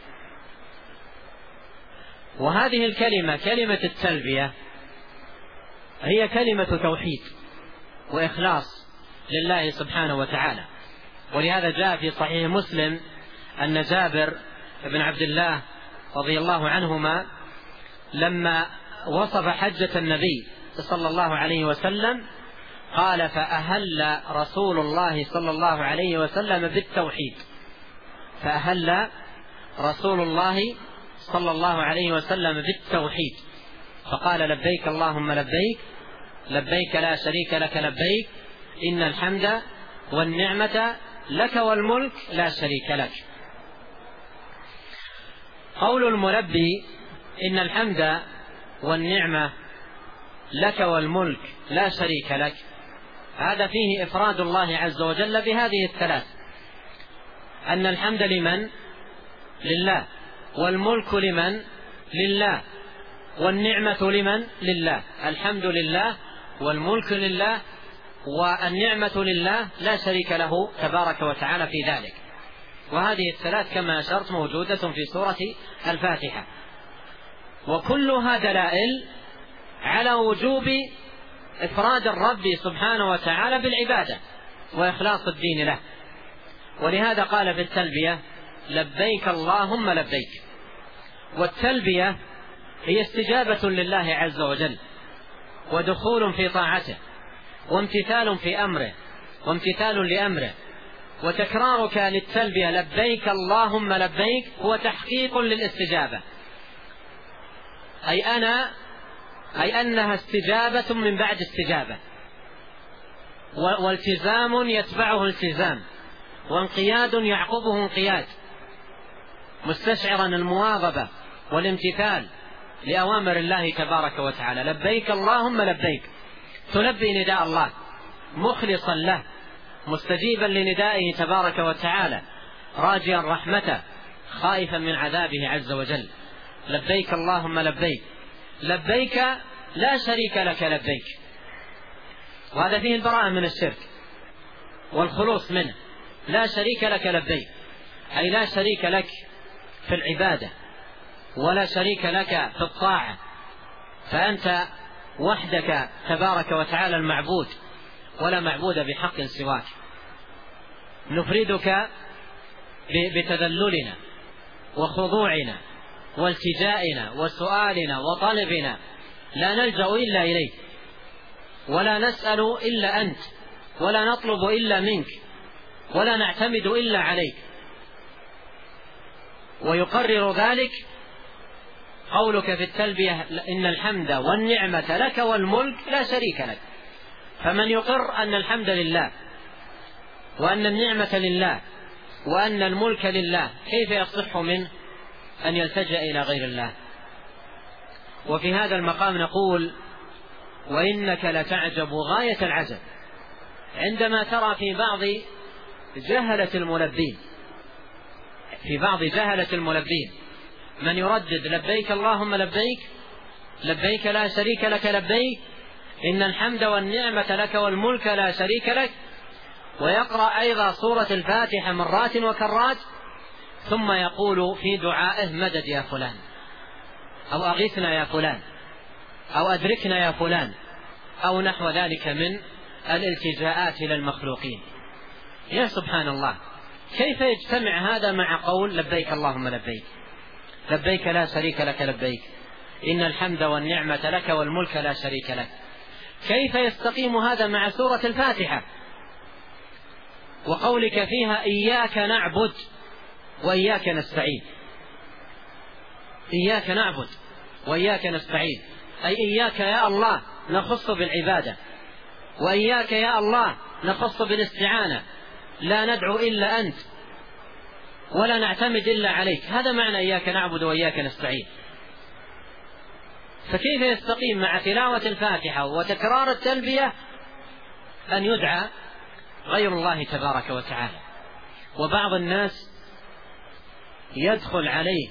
وهذه الكلمة كلمة التلبية هي كلمة توحيد وإخلاص لله سبحانه وتعالى. ولهذا جاء في صحيح مسلم أن جابر بن عبد الله رضي الله عنهما لما وصف حجة النبي صلى الله عليه وسلم قال: فأهل رسول الله صلى الله عليه وسلم بالتوحيد. فأهل رسول الله صلى الله عليه وسلم بالتوحيد، فقال: لبيك اللهم لبيك، لبيك لا شريك لك لبيك، إن الحمد والنعمة لك والملك لا شريك لك. قول الملبي إن الحمد والنعمة لك والملك لا شريك لك، هذا فيه إفراد الله عز وجل بهذه الثلاث: أن الحمد لمن؟ لله، والملك لمن؟ لله، والنعمة لمن؟ لله. الحمد لله والملك لله والنعمة لله لا شريك له تبارك وتعالى في ذلك. وهذه الثلاث كما أشرت موجودة في سورة الفاتحة، وكلها دلائل على وجوب إفراد الرب سبحانه وتعالى بالعبادة وإخلاص الدين له. ولهذا قال في التلبية: لبيك اللهم لبيك. والتلبية هي استجابة لله عز وجل، ودخول في طاعته، وامتثال في أمره، وامتثال لأمره. وتكرارك للتلبية لبيك اللهم لبيك هو تحقيق للاستجابة، أي أنا أي أنها استجابة من بعد استجابة، والتزام يتبعه التزام، وانقياد يعقبه انقياد، مستشعرا المواظبة والامتثال لأوامر الله تبارك وتعالى. لبيك اللهم لبيك، تلبي نداء الله مخلصا له، مستجيبا لندائه تبارك وتعالى، راجيا رحمته، خائفا من عذابه عز وجل. لبيك اللهم لبيك، لبيك لا شريك لك لبيك. وهذا فيه البراءة من الشرك والخلوص منه. لا شريك لك لبيك، أي لا شريك لك في العبادة، ولا شريك لك في الطاعة، فأنت وحدك تبارك وتعالى المعبود، ولا معبود بحق سواك. نفردك بتذللنا وخضوعنا والتجائنا وسؤالنا وطلبنا، لا نلجأ إلا إليك، ولا نسأل إلا أنت، ولا نطلب إلا منك، ولا نعتمد إلا عليك. ويقرر ذلك قولك في التلبية: إن الحمد والنعمة لك والملك لا شريك لك. فمن يقر أن الحمد لله، وأن النعمة لله، وأن الملك لله، كيف يصح منه أن يلتجأ إلى غير الله؟ وفي هذا المقام نقول: وإنك لتعجب غاية العجب عندما ترى في بعض جهلة الملبين في بعض جهلة الملبين من يردد لبيك اللهم لبيك، لبيك لا شريك لك لبيك، إن الحمد والنعمة لك والملك لا شريك لك، ويقرأ أيضا سورة الفاتحة مرات وكرات، ثم يقول في دعائه: مدد يا فلان، أو أغثنا يا فلان، أو أدركنا يا فلان، أو نحو ذلك من الالتجاءات إلى المخلوقين. يا سبحان الله، كيف يجتمع هذا مع قول لبيك اللهم لبيك، لبيك لا شريك لك لبيك، إن الحمد والنعمة لك والملك لا شريك لك؟ كيف يستقيم هذا مع سورة الفاتحة وقولك فيها: إياك نعبد وإياك نستعين؟ إياك نعبد وإياك نستعين، أي إياك يا الله نخص بالعبادة، وإياك يا الله نخص بالاستعانة، لا ندعو إلا أنت ولا نعتمد إلا عليك. هذا معنى إياك نعبد وإياك نستعين. فكيف يستقيم مع تلاوة الفاتحة وتكرار التلبية أن يدعى غير الله تبارك وتعالى؟ وبعض الناس يدخل عليه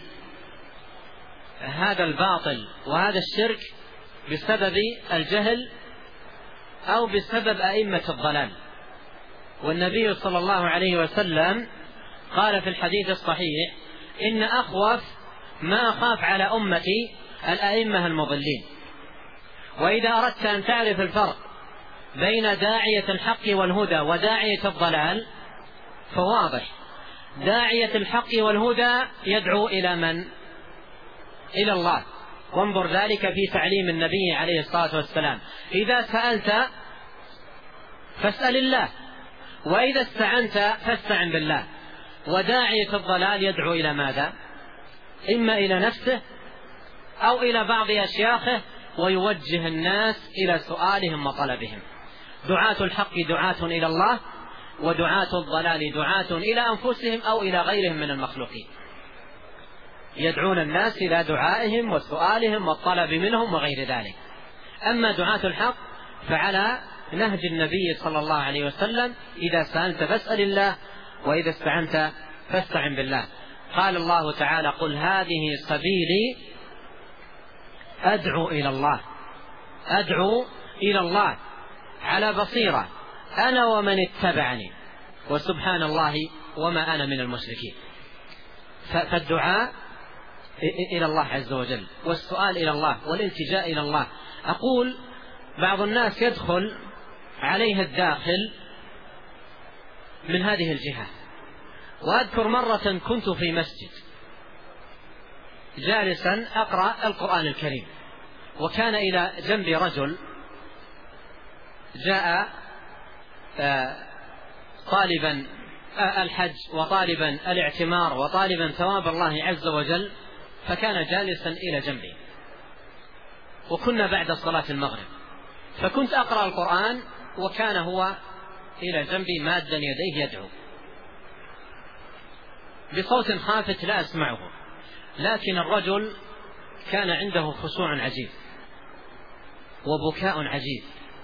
هذا الباطل وهذا الشرك بسبب الجهل أو بسبب أئمة الضلال. والنبي صلى الله عليه وسلم قال في الحديث الصحيح: إن أخوف ما أخاف على أمتي الأئمة المضلين. وإذا أردت أن تعرف الفرق بين داعية الحق والهدى وداعية الضلال فواضح. داعية الحق والهدى يدعو إلى من؟ إلى الله. وانظر ذلك في تعليم النبي عليه الصلاة والسلام: إذا سألت فاسأل الله، وإذا استعنت فاستعن بالله. وداعية الضلال يدعو إلى ماذا؟ إما إلى نفسه أو إلى بعض أشياخه، ويوجه الناس إلى سؤالهم وطلبهم. دعاة الحق دعاة إلى الله، ودعاة الضلال دعاة إلى أنفسهم أو إلى غيرهم من المخلوقين، يدعون الناس إلى دعائهم وسؤالهم والطلب منهم وغير ذلك. أما دعاة الحق فعلى نهج النبي صلى الله عليه وسلم: إذا سألت فاسأل الله، وإذا استعنت فاستعن بالله. قال الله تعالى: قل هذه سبيلي أدعو إلى الله، أدعو إلى الله على بصيرة أنا ومن اتبعني، وسبحان الله وما أنا من المشركين. فالدعاء إلى الله عز وجل، والسؤال إلى الله، والالتجاء إلى الله. أقول بعض الناس يدخل عليه الداخل من هذه الجهة. وأذكر مرة كنت في مسجد جالسا أقرأ القرآن الكريم، وكان إلى جنبي رجل جاء طالبا الحج وطالبا الاعتمار وطالبا ثواب الله عز وجل، فكان جالسا إلى جنبي، وكنا بعد صلاة المغرب، فكنت أقرأ القرآن وكان هو إلى جنبي مادا يديه يدعو بصوت خافت لا أسمعه، لكن الرجل كان عنده خشوع عجيب وبكاء عجيب،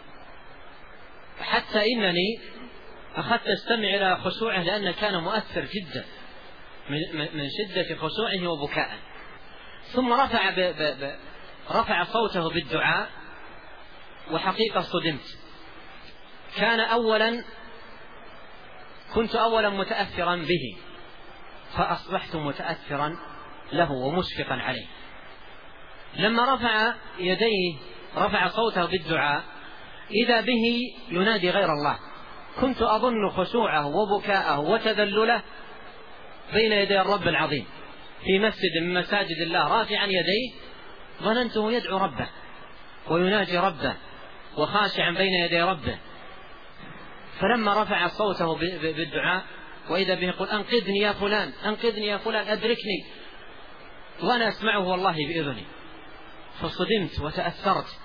حتى إنني أخذت أستمع إلى خشوعه لأنه كان مؤثر جدا من شدة خشوعه وبكاءه. ثم رفع, ب ب ب رفع صوته بالدعاء، وحقيقة صدمت. كان أولا كنت أولا متأثرا به، فأصبحت متأثرا له ومشفقا عليه. لما رفع يديه رفع صوته بالدعاء إذا به ينادي غير الله. كنت أظن خشوعه وبكاءه وتذلله بين يدي الرب العظيم في مسجد من مساجد الله رافعا يديه، ظننته يدعو ربه ويناجي ربه وخاشعا بين يدي ربه. فلما رفع صوته بالدعاء وإذا به يقول: أنقذني يا فلان، أنقذني يا فلان، أدركني، وأنا أسمعه والله بإذني. فصدمت وتأثرت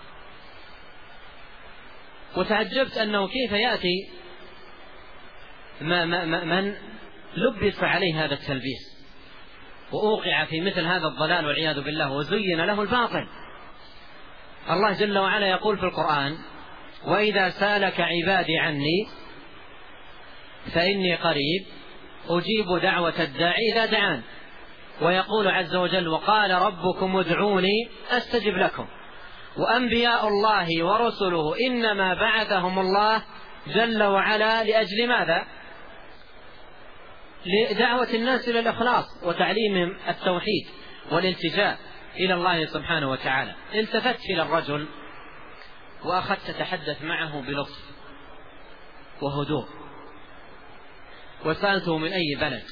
وتعجبت أنه كيف يأتي ما ما ما من لبس عليه هذا التلبيس وأوقع في مثل هذا الضلال والعياذ بالله وزين له الباطل. الله جل وعلا يقول في القرآن: وإذا سالك عبادي عني فإني قريب أجيب دعوة الداعي إذا دعان. ويقول عز وجل: وقال ربكم ادعوني أستجب لكم. وأنبياء الله ورسله إنما بعثهم الله جل وعلا لأجل ماذا؟ لدعوة الناس إلى الإخلاص وتعليمهم التوحيد والالتجاء إلى الله سبحانه وتعالى. التفت إلى الرجل وأخذت تتحدث معه بلطف وهدوء، وسألته من أي بلد،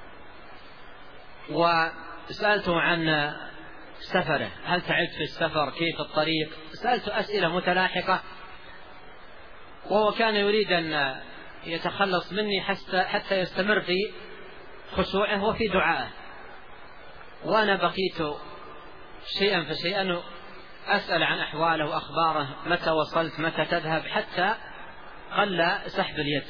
وسألته عن سفره، هل تعبت في السفر، كيف الطريق، سألته أسئلة متلاحقة، وهو كان يريد أن يتخلص مني حتى يستمر في خشوعه وفي دعائه. وأنا بقيت شيئا فشيئا أسأل عن أحواله وأخباره، متى وصلت، متى تذهب، حتى قل سحب اليد.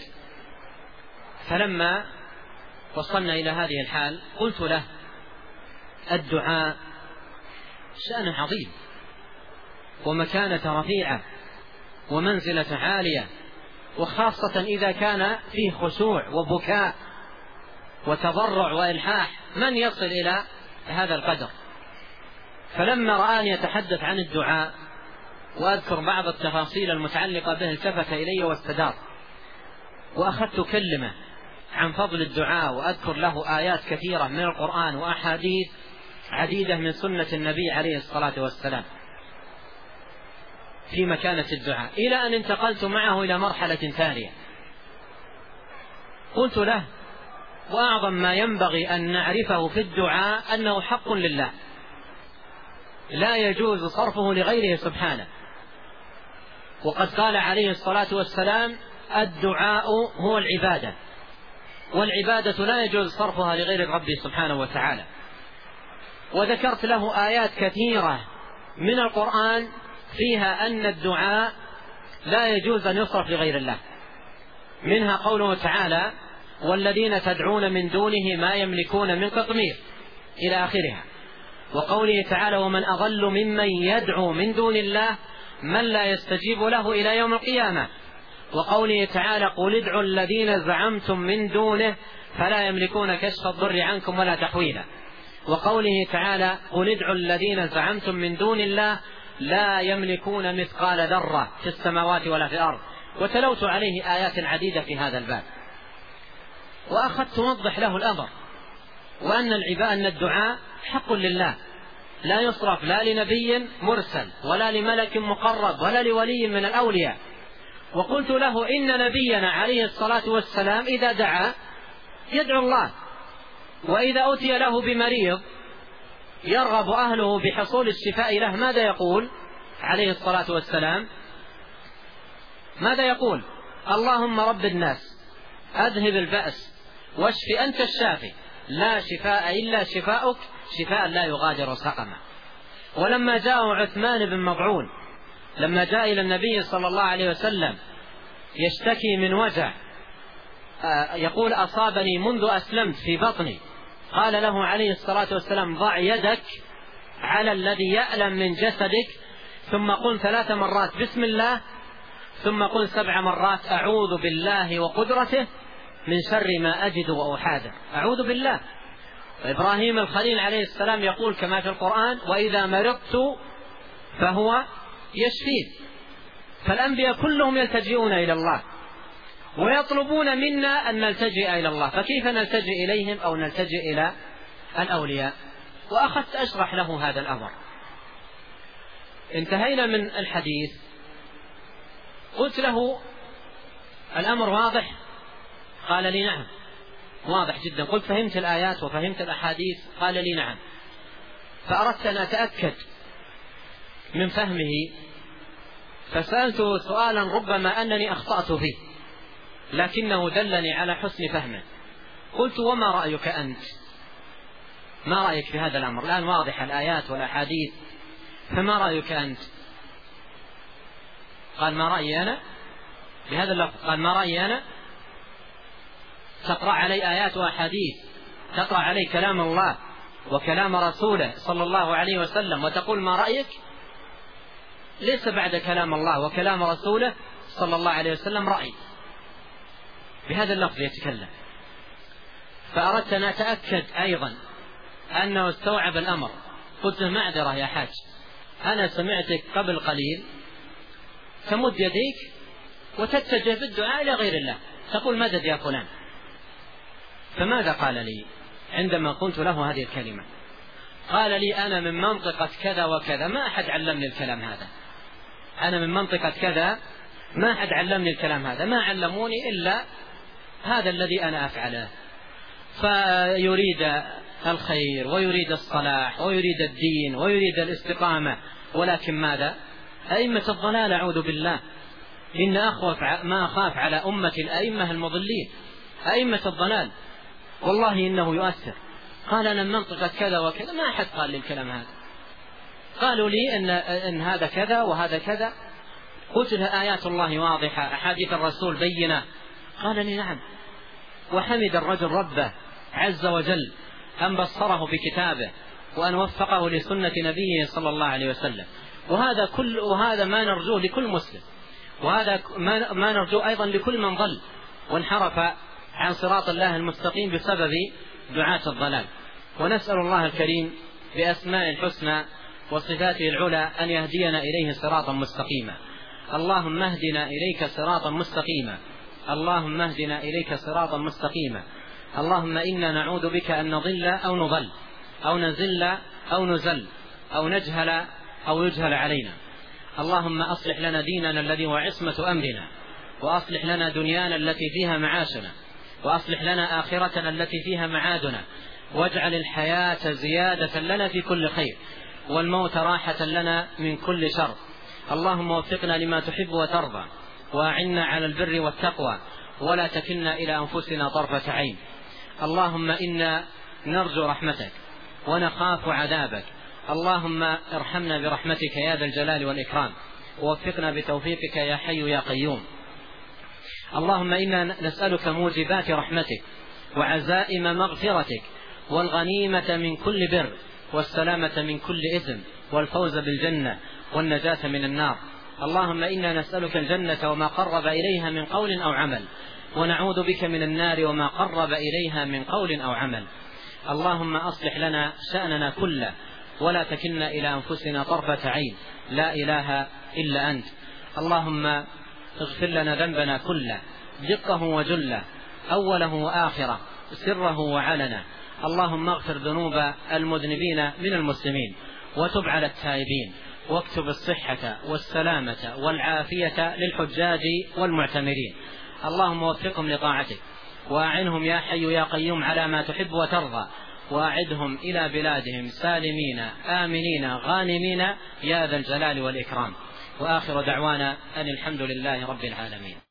فلما وصلنا إلى هذه الحال قلت له: الدعاء شأن عظيم ومكانة رفيعة ومنزلة عالية، وخاصة إذا كان فيه خشوع وبكاء وتضرع وإلحاح، من يصل إلى هذا القدر؟ فلما رآني يتحدث عن الدعاء وأذكر بعض التفاصيل المتعلقة به التفت إلي واستدار، وأخذت كلمة عن فضل الدعاء وأذكر له آيات كثيرة من القرآن وأحاديث عديدة من سنة النبي عليه الصلاة والسلام في مكانة الدعاء، إلى أن انتقلت معه إلى مرحلة ثانية. قلت له: وأعظم ما ينبغي أن نعرفه في الدعاء أنه حق لله، لا يجوز صرفه لغيره سبحانه. وقد قال عليه الصلاة والسلام: الدعاء هو العبادة، والعبادة لا يجوز صرفها لغير الرب سبحانه وتعالى. وذكرت له آيات كثيرة من القرآن فيها أن الدعاء لا يجوز أن يصرف لغير الله، منها قوله تعالى: والذين تدعون من دونه ما يملكون من قطمير، إلى آخرها. وقوله تعالى: ومن أضل ممن يدعو من دون الله من لا يستجيب له إلى يوم القيامة. وقوله تعالى: قل ادعوا الذين زعمتم من دونه فلا يملكون كشف الضر عنكم ولا تحويلا. وقوله تعالى: قل ادعوا الذين زعمتم من دون الله لا يملكون مثقال ذرة في السماوات ولا في الأرض. وتلوت عليه آيات عديدة في هذا الباب، وأخذت توضح له الأمر، وأن العباء أن الدعاء حق لله، لا يصرف لا لنبي مرسل ولا لملك مقرب ولا لولي من الأولياء. وقلت له: إن نبينا عليه الصلاة والسلام إذا دعا يدعو الله، وإذا أتي له بمريض يرغب أهله بحصول الشفاء له ماذا يقول عليه الصلاة والسلام؟ ماذا يقول؟ اللهم رب الناس أذهب البأس واشف أنت الشافي لا شفاء إلا شفاؤك شفاء لا يغادر سقما. ولما جاء عثمان بن مضعون لما جاء إلى النبي صلى الله عليه وسلم يشتكي من وجع يقول: أصابني منذ أسلمت في بطني، قال له عليه الصلاة والسلام: ضع يدك على الذي يألم من جسدك، ثم قل ثلاث مرات بسم الله، ثم قل سبع مرات أعوذ بالله وقدرته من شر ما أجد وأحاذر. أعوذ بالله. وإبراهيم الخليل عليه السلام يقول كما في القرآن: وإذا مرضت فهو يشفين. فالأنبياء كلهم يلتجئون إلى الله ويطلبون منا أن نلتجئ إلى الله، فكيف نلتجئ إليهم أو نلتجئ إلى الأولياء؟ وأخذت أشرح له هذا الأمر. انتهينا من الحديث، قلت له: الأمر واضح؟ قال لي: نعم واضح جدا. قلت: فهمت الآيات وفهمت الأحاديث؟ قال لي: نعم. فأردت أن أتأكد من فهمه، فسألته سؤالا ربما أنني أخطأت فيه، لكنه دلني على حسن فهمه. قلت: وما رأيك أنت؟ ما رأيك في هذا الأمر؟ الآن واضح الآيات والأحاديث، فما رأيك أنت؟ قال: ما رأيي أنا؟ بهذا اللفظ قال: ما رأيي أنا؟ تقرأ علي آيات وأحاديث، تقرأ علي كلام الله وكلام رسوله صلى الله عليه وسلم، وتقول ما رأيك؟ ليس بعد كلام الله وكلام رسوله صلى الله عليه وسلم رأي. بهذا اللفظ يتكلم. فأردت أن أتأكد أيضا أنه استوعب الأمر. قلت: معذرة يا حاج، أنا سمعتك قبل قليل تمد يديك وتتجه بالدعاء إلى غير الله، تقول مدد يا فلان. فماذا قال لي عندما قلت له هذه الكلمة؟ قال لي: أنا من منطقة كذا وكذا ما أحد علمني الكلام هذا، أنا من منطقة كذا ما أحد علمني الكلام هذا، ما علموني إلا هذا الذي أنا أفعله. فيريد الخير ويريد الصلاح ويريد الدين ويريد الاستقامة، ولكن ماذا؟ أئمة الضلال أعوذ بالله. إن أخوف ما أخاف على أمة الأئمة المضلين، أئمة الضلال، والله إنه يؤثر. قال: أنا من منطقة كذا وكذا ما أحد قال لي الكلام هذا. قالوا لي إن, إن هذا كذا وهذا كذا. قلت له آيات الله واضحة، أحاديث الرسول بينة. قال لي نعم. وحمد الرجل ربه عز وجل أن بصره بكتابه وأن وفقه لسنة نبيه صلى الله عليه وسلم. وهذا كل وهذا ما نرجوه لكل مسلم، وهذا ما نرجوه أيضا لكل من ضل وانحرف عن صراط الله المستقيم بسبب دعاة الضلال. ونسأل الله الكريم بأسماء الحسنى وصفاته العلى أن يهدينا إليه صراطا مستقيما. اللهم اهدنا إليك صراطا مستقيما، اللهم اهدنا إليك صراطا مستقيما. اللهم إنا نعوذ بك أن نضل أو نضل أو نزل أو نزل أو نجهل أو يجهل علينا. اللهم أصلح لنا ديننا الذي هو عصمة أمرنا، وأصلح لنا دنيانا التي فيها معاشنا، وأصلح لنا آخرتنا التي فيها معادنا، واجعل الحياة زيادة لنا في كل خير، والموت راحة لنا من كل شر. اللهم وفقنا لما تحب وترضى، وأعنا على البر والتقوى، ولا تكلنا إلى أنفسنا طرفة عين. اللهم إنا نرجو رحمتك ونخاف عذابك. اللهم ارحمنا برحمتك يا ذا الجلال والإكرام، ووفقنا بتوفيقك يا حي يا قيوم. اللهم إنا نسألك موجبات رحمتك وعزائم مغفرتك والغنيمة من كل بر والسلامة من كل إثم والفوز بالجنة والنجاة من النار. اللهم إنا نسألك الجنة وما قرب إليها من قول أو عمل، ونعوذ بك من النار وما قرب إليها من قول أو عمل. اللهم أصلح لنا شأننا كله، ولا تكلنا إلى أنفسنا طرفة عين، لا إله إلا أنت. اللهم اغفر لنا ذنبنا كله، دقه وجله، أوله وآخره، سره وعلنه. اللهم اغفر ذنوب المذنبين من المسلمين، وتب على التائبين، واكتب الصحة والسلامة والعافية للحجاج والمعتمرين. اللهم وفقهم لطاعتك، وأعنهم يا حي يا قيوم على ما تحب وترضى، وأعدهم إلى بلادهم سالمين آمنين غانمين يا ذا الجلال والإكرام. وآخر دعوانا أن الحمد لله رب العالمين.